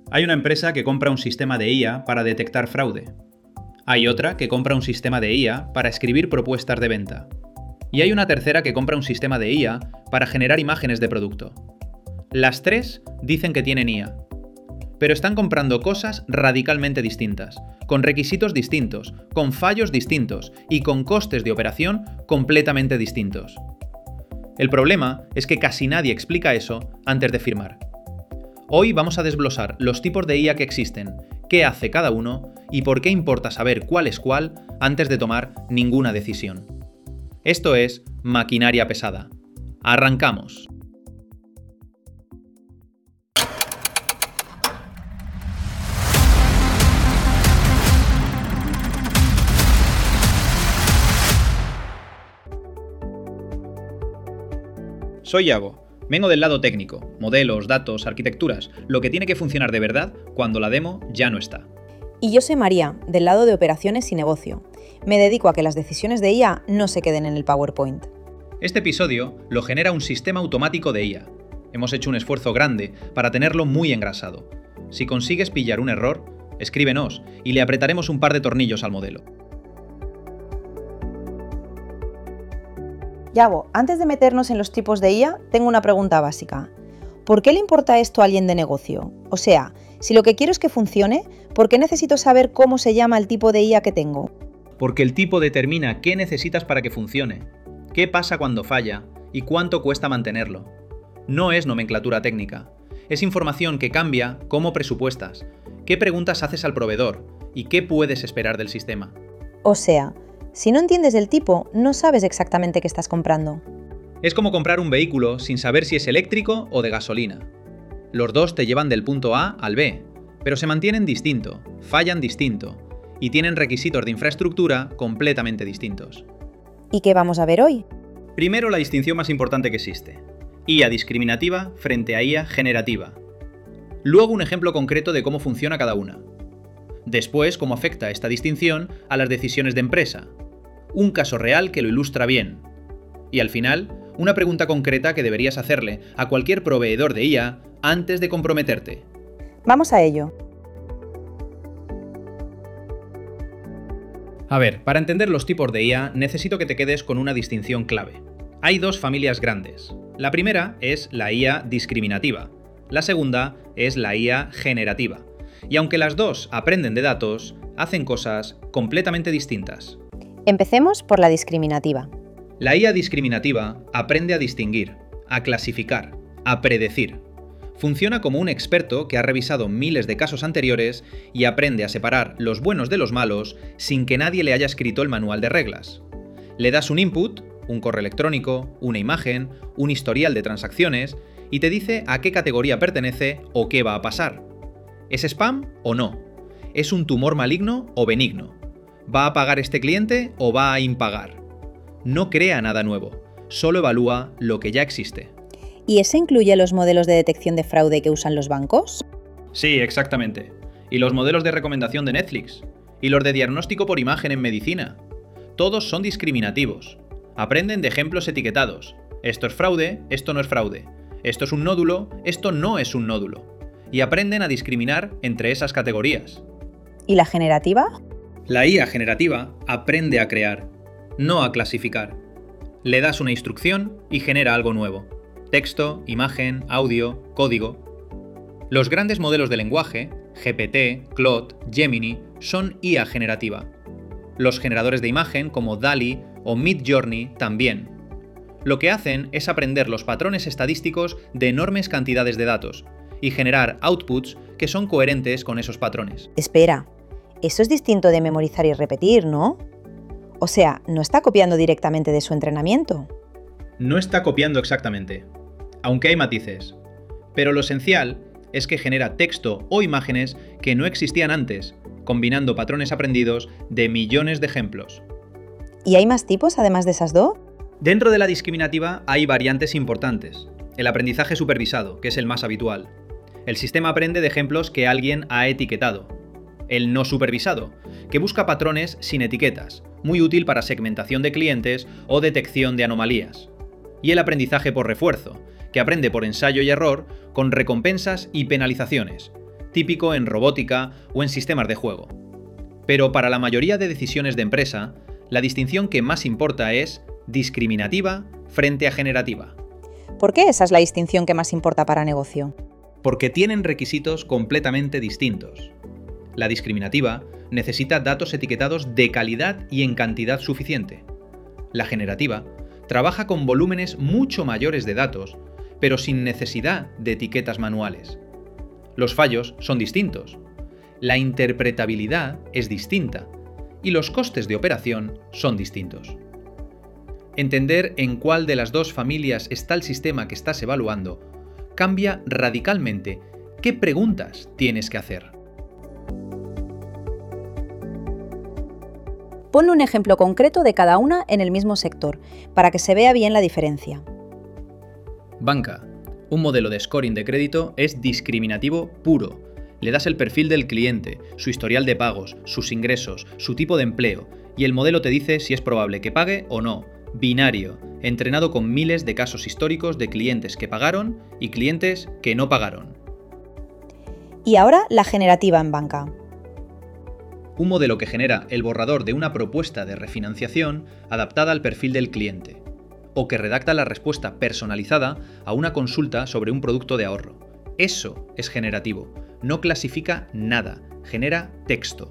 Hay una empresa que compra un sistema de IA para detectar fraude. Hay otra que compra un sistema de IA para escribir propuestas de venta. Y hay una tercera que compra un sistema de IA para generar imágenes de producto. Las tres dicen que tienen IA. Pero están comprando cosas radicalmente distintas, con requisitos distintos, con fallos distintos y con costes de operación completamente distintos. El problema es que casi nadie explica eso antes de firmar. Hoy vamos a desglosar los tipos de IA que existen, qué hace cada uno y por qué importa saber cuál es cuál antes de tomar ninguna decisión. Esto es Maquinaria Pesada. ¡Arrancamos! Soy Yago. Vengo del lado técnico, modelos, datos, arquitecturas, lo que tiene que funcionar de verdad cuando la demo ya no está. Y yo soy María, del lado de operaciones y negocio. Me dedico a que las decisiones de IA no se queden en el PowerPoint. Este episodio lo genera un sistema automático de IA. Hemos hecho un esfuerzo grande para tenerlo muy engrasado. Si consigues pillar un error, escríbenos y le apretaremos un par de tornillos al modelo. Yago, antes de meternos en los tipos de IA, tengo una pregunta básica. ¿Por qué le importa esto a alguien de negocio? O sea, si lo que quiero es que funcione, ¿por qué necesito saber cómo se llama el tipo de IA que tengo? Porque el tipo determina qué necesitas para que funcione, qué pasa cuando falla y cuánto cuesta mantenerlo. No es nomenclatura técnica. Es información que cambia cómo presupuestas, qué preguntas haces al proveedor y qué puedes esperar del sistema. O sea, si no entiendes el tipo, no sabes exactamente qué estás comprando. Es como comprar un vehículo sin saber si es eléctrico o de gasolina. Los dos te llevan del punto A al B, pero se mantienen distinto, fallan distinto y tienen requisitos de infraestructura completamente distintos. ¿Y qué vamos a ver hoy? Primero, la distinción más importante que existe: IA discriminativa frente a IA generativa. Luego, un ejemplo concreto de cómo funciona cada una. Después, cómo afecta esta distinción a las decisiones de empresa. Un caso real que lo ilustra bien. Y al final, una pregunta concreta que deberías hacerle a cualquier proveedor de IA antes de comprometerte. Vamos a ello. A ver, para entender los tipos de IA, necesito que te quedes con una distinción clave. Hay dos familias grandes. La primera es la IA discriminativa. La segunda es la IA generativa. Y aunque las dos aprenden de datos, hacen cosas completamente distintas. Empecemos por la discriminativa. La IA discriminativa aprende a distinguir, a clasificar, a predecir. Funciona como un experto que ha revisado miles de casos anteriores y aprende a separar los buenos de los malos sin que nadie le haya escrito el manual de reglas. Le das un input, un correo electrónico, una imagen, un historial de transacciones y te dice a qué categoría pertenece o qué va a pasar. ¿Es spam o no? ¿Es un tumor maligno o benigno? ¿Va a pagar este cliente o va a impagar? No crea nada nuevo, solo evalúa lo que ya existe. ¿Y eso incluye los modelos de detección de fraude que usan los bancos? Sí, exactamente. Y los modelos de recomendación de Netflix. Y los de diagnóstico por imagen en medicina. Todos son discriminativos. Aprenden de ejemplos etiquetados. Esto es fraude, esto no es fraude. Esto es un nódulo, esto no es un nódulo. Y aprenden a discriminar entre esas categorías. ¿Y la generativa? La IA generativa aprende a crear, no a clasificar. Le das una instrucción y genera algo nuevo. Texto, imagen, audio, código. Los grandes modelos de lenguaje, GPT, Claude, Gemini, son IA generativa. Los generadores de imagen como DALL-E o Midjourney también. Lo que hacen es aprender los patrones estadísticos de enormes cantidades de datos y generar outputs que son coherentes con esos patrones. Espera, eso es distinto de memorizar y repetir, ¿no? O sea, ¿no está copiando directamente de su entrenamiento? No está copiando exactamente, aunque hay matices. Pero lo esencial es que genera texto o imágenes que no existían antes, combinando patrones aprendidos de millones de ejemplos. ¿Y hay más tipos además de esas dos? Dentro de la discriminativa hay variantes importantes. El aprendizaje supervisado, que es el más habitual. El sistema aprende de ejemplos que alguien ha etiquetado. El no supervisado, que busca patrones sin etiquetas, muy útil para segmentación de clientes o detección de anomalías. Y el aprendizaje por refuerzo, que aprende por ensayo y error con recompensas y penalizaciones, típico en robótica o en sistemas de juego. Pero para la mayoría de decisiones de empresa, la distinción que más importa es discriminativa frente a generativa. ¿Por qué esa es la distinción que más importa para negocio? Porque tienen requisitos completamente distintos. La discriminativa necesita datos etiquetados de calidad y en cantidad suficiente. La generativa trabaja con volúmenes mucho mayores de datos, pero sin necesidad de etiquetas manuales. Los fallos son distintos. La interpretabilidad es distinta y los costes de operación son distintos. Entender en cuál de las dos familias está el sistema que estás evaluando cambia radicalmente qué preguntas tienes que hacer. Ponle un ejemplo concreto de cada una en el mismo sector, para que se vea bien la diferencia. Banca. Un modelo de scoring de crédito es discriminativo puro. Le das el perfil del cliente, su historial de pagos, sus ingresos, su tipo de empleo, y el modelo te dice si es probable que pague o no. Binario, entrenado con miles de casos históricos de clientes que pagaron y clientes que no pagaron. Y ahora la generativa en banca. Un modelo que genera el borrador de una propuesta de refinanciación adaptada al perfil del cliente, o que redacta la respuesta personalizada a una consulta sobre un producto de ahorro. Eso es generativo. No clasifica nada, genera texto.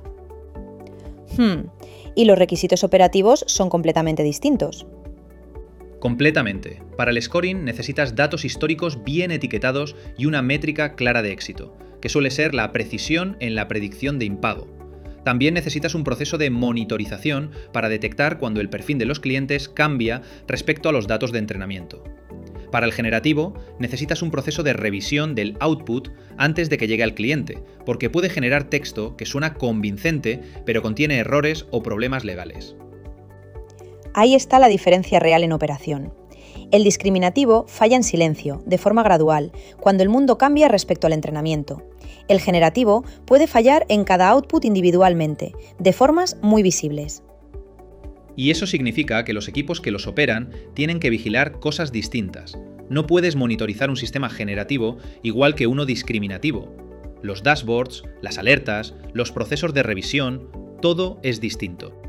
Y los requisitos operativos son completamente distintos. Completamente. Para el scoring necesitas datos históricos bien etiquetados y una métrica clara de éxito, que suele ser la precisión en la predicción de impago. También necesitas un proceso de monitorización para detectar cuando el perfil de los clientes cambia respecto a los datos de entrenamiento. Para el generativo, necesitas un proceso de revisión del output antes de que llegue al cliente, porque puede generar texto que suena convincente, pero contiene errores o problemas legales. Ahí está la diferencia real en operación. El discriminativo falla en silencio, de forma gradual, cuando el mundo cambia respecto al entrenamiento. El generativo puede fallar en cada output individualmente, de formas muy visibles. Y eso significa que los equipos que los operan tienen que vigilar cosas distintas. No puedes monitorizar un sistema generativo igual que uno discriminativo. Los dashboards, las alertas, los procesos de revisión, todo es distinto.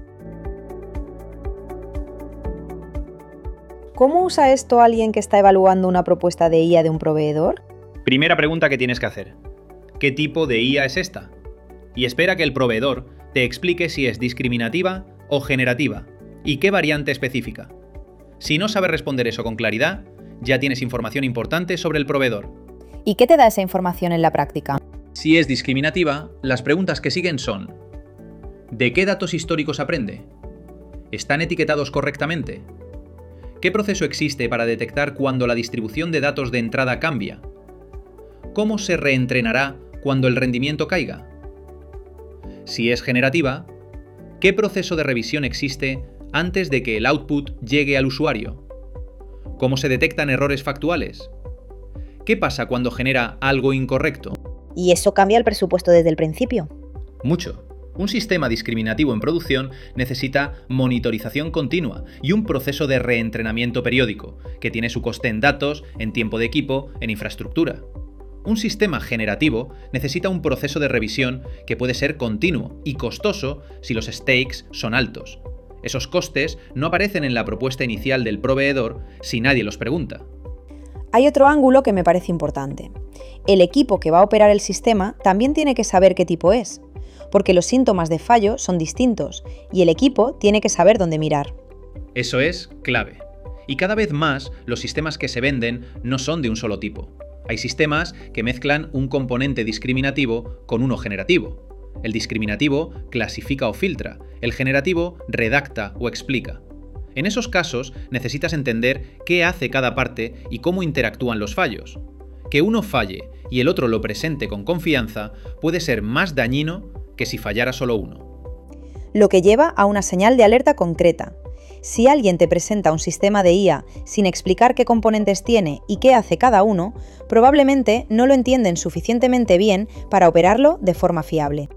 ¿Cómo usa esto alguien que está evaluando una propuesta de IA de un proveedor? Primera pregunta que tienes que hacer. ¿Qué tipo de IA es esta? Y espera que el proveedor te explique si es discriminativa o generativa y qué variante específica. Si no sabes responder eso con claridad, ya tienes información importante sobre el proveedor. ¿Y qué te da esa información en la práctica? Si es discriminativa, las preguntas que siguen son: ¿de qué datos históricos aprende? ¿Están etiquetados correctamente? ¿Qué proceso existe para detectar cuando la distribución de datos de entrada cambia? ¿Cómo se reentrenará cuando el rendimiento caiga? Si es generativa, ¿qué proceso de revisión existe antes de que el output llegue al usuario? ¿Cómo se detectan errores factuales? ¿Qué pasa cuando genera algo incorrecto? ¿Y eso cambia el presupuesto desde el principio? Mucho. Un sistema discriminativo en producción necesita monitorización continua y un proceso de reentrenamiento periódico, que tiene su coste en datos, en tiempo de equipo, en infraestructura. Un sistema generativo necesita un proceso de revisión que puede ser continuo y costoso si los stakes son altos. Esos costes no aparecen en la propuesta inicial del proveedor si nadie los pregunta. Hay otro ángulo que me parece importante. El equipo que va a operar el sistema también tiene que saber qué tipo es, porque los síntomas de fallo son distintos y el equipo tiene que saber dónde mirar. Eso es clave. Y cada vez más los sistemas que se venden no son de un solo tipo. Hay sistemas que mezclan un componente discriminativo con uno generativo. El discriminativo clasifica o filtra, el generativo redacta o explica. En esos casos necesitas entender qué hace cada parte y cómo interactúan los fallos. Que uno falle y el otro lo presente con confianza puede ser más dañino que si fallara solo uno. Lo que lleva a una señal de alerta concreta. Si alguien te presenta un sistema de IA sin explicar qué componentes tiene y qué hace cada uno, probablemente no lo entienden suficientemente bien para operarlo de forma fiable.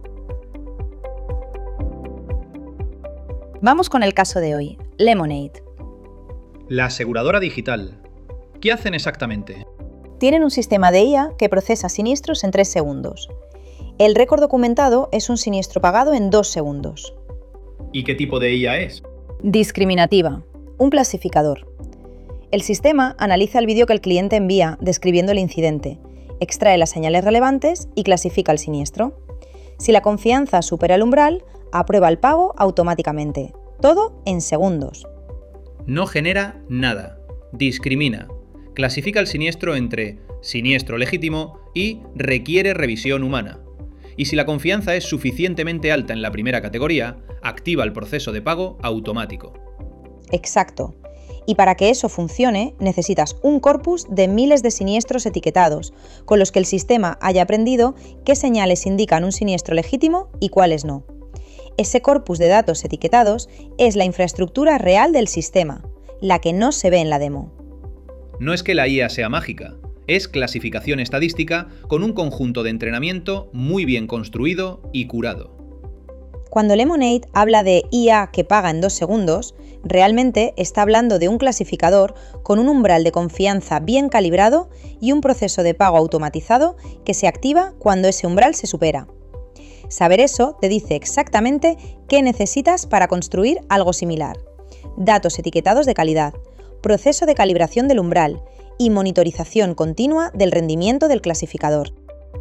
Vamos con el caso de hoy, Lemonade. La aseguradora digital. ¿Qué hacen exactamente? tienen un sistema de IA que procesa siniestros en 3 segundos. El récord documentado es un siniestro pagado en 2 segundos. ¿Y qué tipo de IA es? Discriminativa, un clasificador. El sistema analiza el vídeo que el cliente envía describiendo el incidente, extrae las señales relevantes y clasifica el siniestro. Si la confianza supera el umbral, aprueba el pago automáticamente. Todo en segundos. No genera nada. Discrimina. Clasifica el siniestro entre siniestro legítimo y requiere revisión humana. Y si la confianza es suficientemente alta en la primera categoría, activa el proceso de pago automático. Exacto. Y para que eso funcione, necesitas un corpus de miles de siniestros etiquetados, con los que el sistema haya aprendido qué señales indican un siniestro legítimo y cuáles no. Ese corpus de datos etiquetados es la infraestructura real del sistema, la que no se ve en la demo. No es que la IA sea mágica, es clasificación estadística con un conjunto de entrenamiento muy bien construido y curado. Cuando Lemonade habla de IA que paga en 2 segundos, realmente está hablando de un clasificador con un umbral de confianza bien calibrado y un proceso de pago automatizado que se activa cuando ese umbral se supera. Saber eso te dice exactamente qué necesitas para construir algo similar. Datos etiquetados de calidad, proceso de calibración del umbral y monitorización continua del rendimiento del clasificador.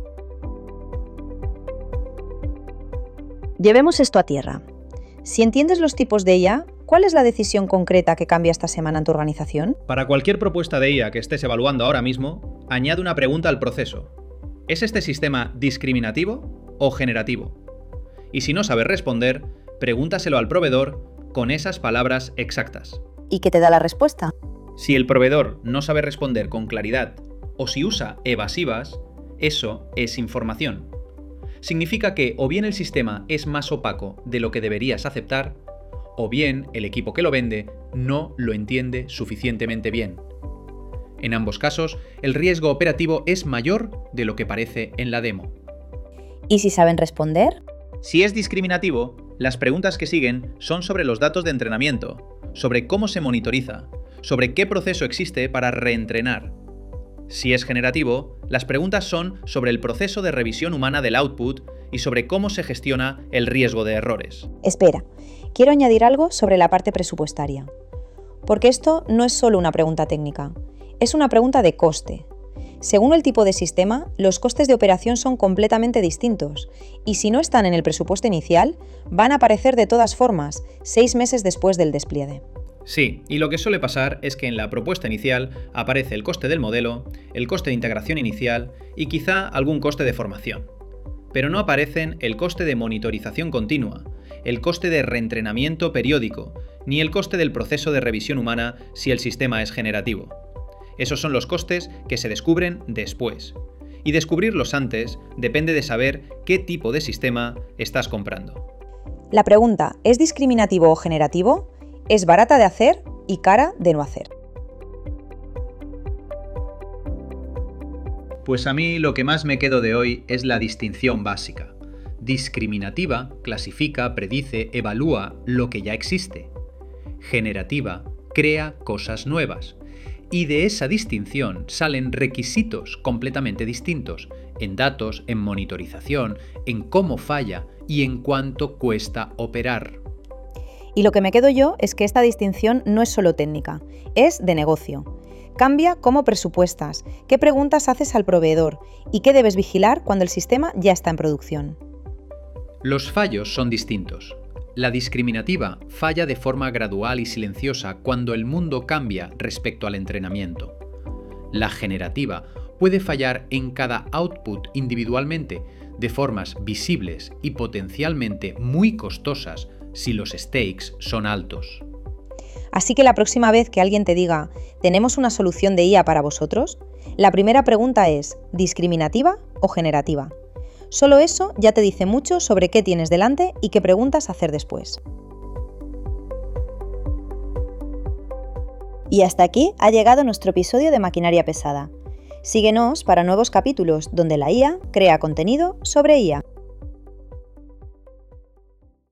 Llevemos esto a tierra. Si entiendes los tipos de IA, ¿cuál es la decisión concreta que cambia esta semana en tu organización? Para cualquier propuesta de IA que estés evaluando ahora mismo, añade una pregunta al proceso. ¿Es este sistema discriminativo o generativo? Y si no sabes responder, pregúntaselo al proveedor con esas palabras exactas. ¿Y qué te da la respuesta? Si el proveedor no sabe responder con claridad o si usa evasivas, eso es información. Significa que o bien el sistema es más opaco de lo que deberías aceptar, o bien el equipo que lo vende no lo entiende suficientemente bien. En ambos casos, el riesgo operativo es mayor de lo que parece en la demo. ¿Y si saben responder? Si es discriminativo, las preguntas que siguen son sobre los datos de entrenamiento, sobre cómo se monitoriza, sobre qué proceso existe para reentrenar. Si es generativo, las preguntas son sobre el proceso de revisión humana del output y sobre cómo se gestiona el riesgo de errores. Espera, quiero añadir algo sobre la parte presupuestaria. Porque esto no es solo una pregunta técnica, es una pregunta de coste. Según el tipo de sistema, los costes de operación son completamente distintos y si no están en el presupuesto inicial, van a aparecer de todas formas, 6 meses después del despliegue. Sí, y lo que suele pasar es que en la propuesta inicial aparece el coste del modelo, el coste de integración inicial y quizá algún coste de formación. Pero no aparecen el coste de monitorización continua, el coste de reentrenamiento periódico, ni el coste del proceso de revisión humana si el sistema es generativo. Esos son los costes que se descubren después. Y descubrirlos antes depende de saber qué tipo de sistema estás comprando. La pregunta, ¿es discriminativo o generativo? Es barata de hacer y cara de no hacer. Pues a mí lo que más me quedo de hoy es la distinción básica. Discriminativa clasifica, predice, evalúa lo que ya existe. Generativa crea cosas nuevas. Y de esa distinción salen requisitos completamente distintos en datos, en monitorización, en cómo falla y en cuánto cuesta operar. Y lo que me quedo yo es que esta distinción no es solo técnica, es de negocio. Cambia cómo presupuestas, qué preguntas haces al proveedor y qué debes vigilar cuando el sistema ya está en producción. Los fallos son distintos. La discriminativa falla de forma gradual y silenciosa cuando el mundo cambia respecto al entrenamiento. La generativa puede fallar en cada output individualmente, de formas visibles y potencialmente muy costosas si los stakes son altos. Así que la próxima vez que alguien te diga, ¿tenemos una solución de IA para vosotros?, la primera pregunta es, ¿discriminativa o generativa? Solo eso ya te dice mucho sobre qué tienes delante y qué preguntas hacer después. Y hasta aquí ha llegado nuestro episodio de Maquinaria Pesada. Síguenos para nuevos capítulos donde la IA crea contenido sobre IA.